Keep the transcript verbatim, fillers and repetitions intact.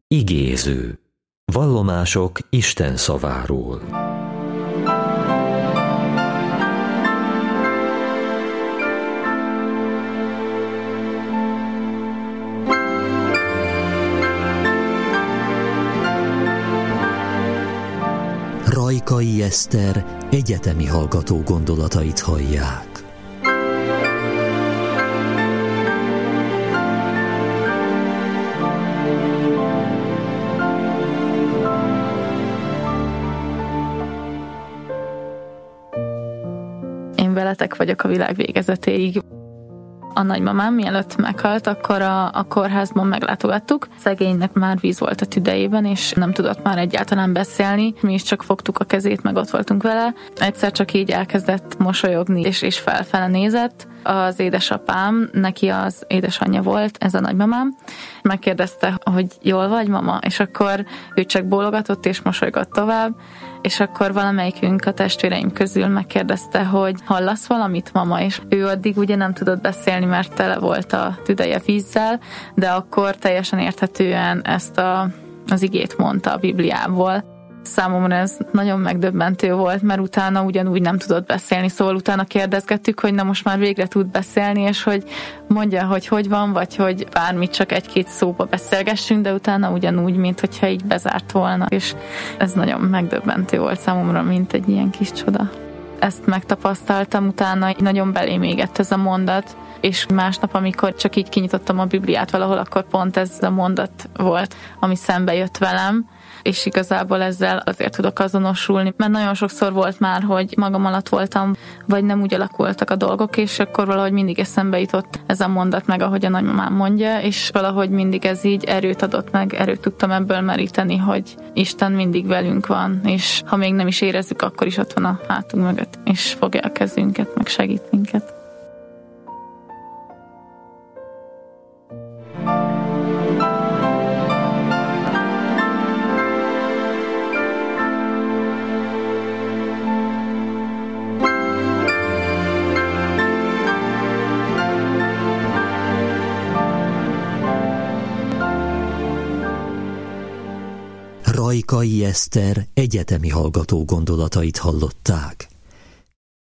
Igéző. Vallomások Isten szaváról. Rajkai Eszter egyetemi hallgató gondolatait hallják. Én veletek vagyok a világ végezetéig. A nagymamám mielőtt meghalt, akkor a, a kórházban meglátogattuk. Szegénynek már víz volt a tüdejében, és nem tudott már egyáltalán beszélni. Mi is csak fogtuk a kezét, meg ott voltunk vele. Egyszer csak így elkezdett mosolyogni, és, és felfele nézett. Az édesapám, neki az édesanyja volt, ez a nagymamám. Megkérdezte, hogy jól vagy, mama? És akkor ő csak bólogatott, és mosolygott tovább. És akkor valamelyikünk a testvéreim közül megkérdezte, hogy hallasz valamit, mama? És ő addig ugye nem tudott beszélni, mert tele volt a tüdeje vízzel, de akkor teljesen érthetően ezt a, az igét mondta a Bibliából. Számomra ez nagyon megdöbbentő volt, mert utána ugyanúgy nem tudott beszélni, szóval utána kérdezgettük, hogy na most már végre tud beszélni, és hogy mondja, hogy hogy van, vagy hogy bármit csak egy-két szóba beszélgessünk, de utána ugyanúgy, mint hogyha így bezárt volna, és ez nagyon megdöbbentő volt számomra, mint egy ilyen kis csoda. Ezt megtapasztaltam, utána nagyon belém égett ez a mondat, és másnap, amikor csak így kinyitottam a Bibliát valahol, akkor pont ez a mondat volt, ami szembe jött velem, és igazából ezzel azért tudok azonosulni, mert nagyon sokszor volt már, hogy magam alatt voltam, vagy nem úgy alakultak a dolgok, és akkor valahogy mindig eszembe jutott ez a mondat meg, ahogy a nagymamám mondja, és valahogy mindig ez így erőt adott meg, erőt tudtam ebből meríteni, hogy Isten mindig velünk van, és ha még nem is érezzük, akkor is ott van a hátunk mögött, és fogja a kezünket, meg segít minket. Rajkai Eszter egyetemi hallgató gondolatait hallották.